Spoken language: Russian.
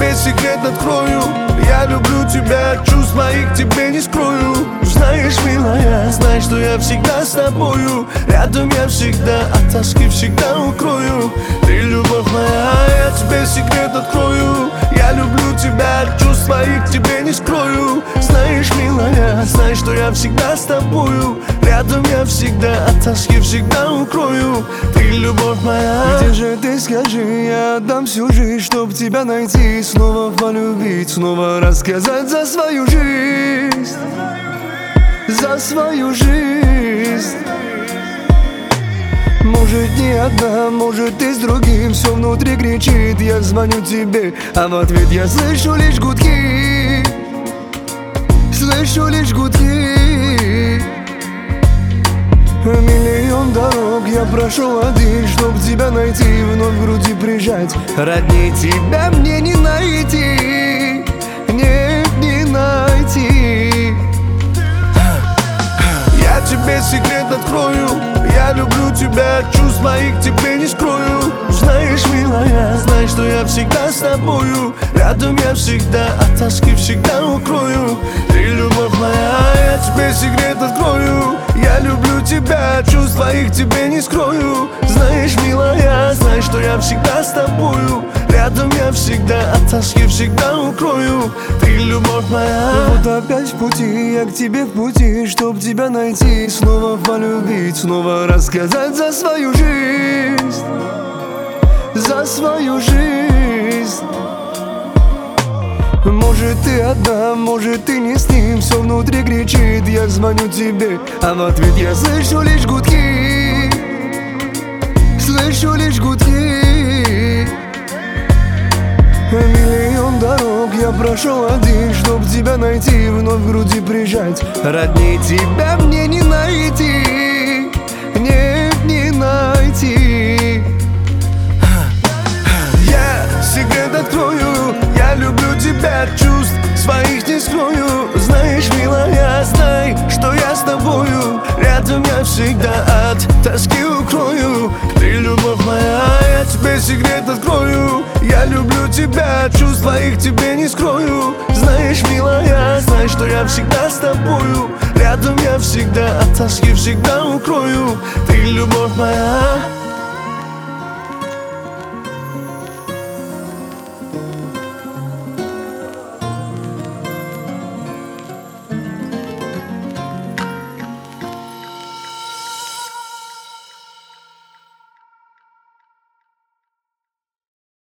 тебе секрет открою. Я люблю тебя, чувств моих тебе не скрою. Знаешь, милая, знай, что я всегда с тобою. Рядом я всегда, от тоски всегда укрою. Ты любовь моя, я тебе секрет открою. Я люблю тебя, чувств моих тебе не скрою. Знаешь, милая, знай, что я всегда с тобою. Рядом я всегда, от тоски всегда укрою. Ты любовь моя. Где же ты, скажи, я отдам всю жизнь, чтоб тебя найти, снова полюбить, снова рассказать за свою жизнь, за свою жизнь. Может, не одна, может, ты с другим. Все внутри кричит, я звоню тебе, а в ответ я слышу лишь гудки. Слышу лишь гудки. Миллион дорог я прошел один, чтоб тебя найти, вновь в груди прижать. Родней тебя мне не найти, нет, не найти. Я тебе секрет открою. Я люблю тебя, чувств моих тебе не скрою. Знаешь, милая, знай, что я всегда с тобою. Рядом я всегда, от тоски всегда укрою. Ты любовь моя, я тебе секрет открою. Я люблю тебя, чувств твоих тебе не скрою. Знаешь, милая, знай, что я всегда с тобою. Рядом я всегда, от тоски всегда укрою. Ты любовь моя. Вот опять в пути, я к тебе в пути, чтоб тебя найти, снова полюбить, снова рассказать за свою жизнь, за свою жизнь. Может, ты одна, может, ты не с ним. Все внутри кричит, я звоню тебе, а в ответ я слышу лишь гудки. Слышу лишь гудки. Миллион дорог я прошел один, чтоб тебя найти, вновь в груди прижать. Родней тебя мне не найти, нет, не найти. Я секрет открою. Я люблю тебя, чувств своих не скрою. Знаешь, милая, знай, что я с тобою. Рядом я всегда, от тоски укрою. Ты любовь моя, я тебе секрет открою. Я люблю тебя, чувств твоих тебе не скрою. Знаешь, милая, знай, что я всегда с тобою. Рядом я всегда, от тоски всегда укрою. Ты любовь моя.